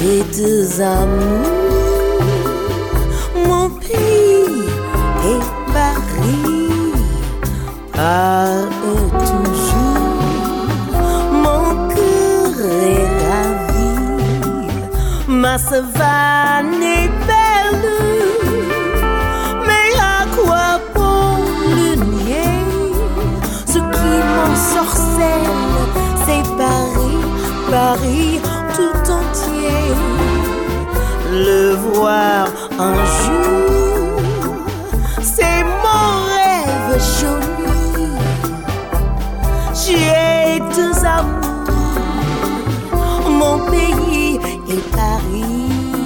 J'ai deux amours, mon pays et Paris. Par eux toujours, mon cœur est ravi. Ma savane est belle, mais à quoi bon le nier? Ce qui m'ensorcelle, c'est Paris, Paris tout entier. Le voir un jour, c'est mon rêve joli. J'ai deux amours, mon pays et Paris.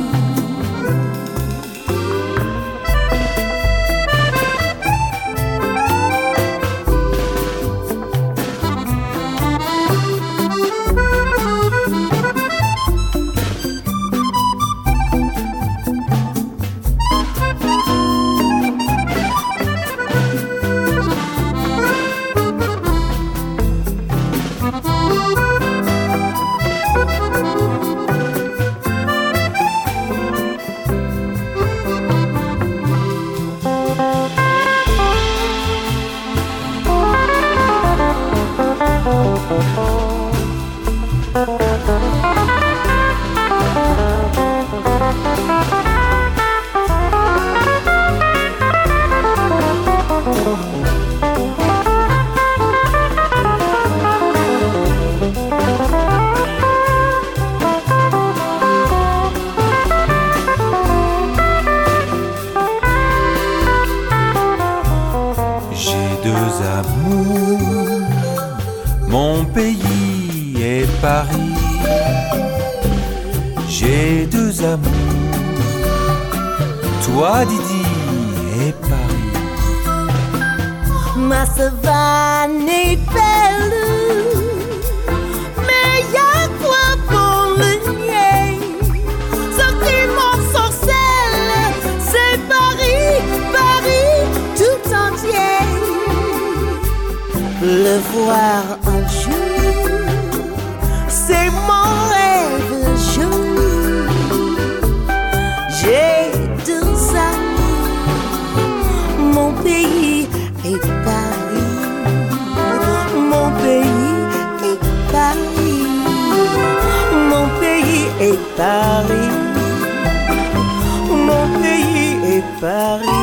Amour, mon pays est Paris. J'ai deux amours, toi Didi et Paris. Ma savane est belle, mais y'a quoi pour le nier? Ce qui m'ensorcelle, c'est Paris, Paris tout entier. Le voir un jour, c'est mon rêve joli. J'ai deux amours, mon pays et Paris. Mon pays et Paris. Mon pays et Paris. Mon pays et Paris.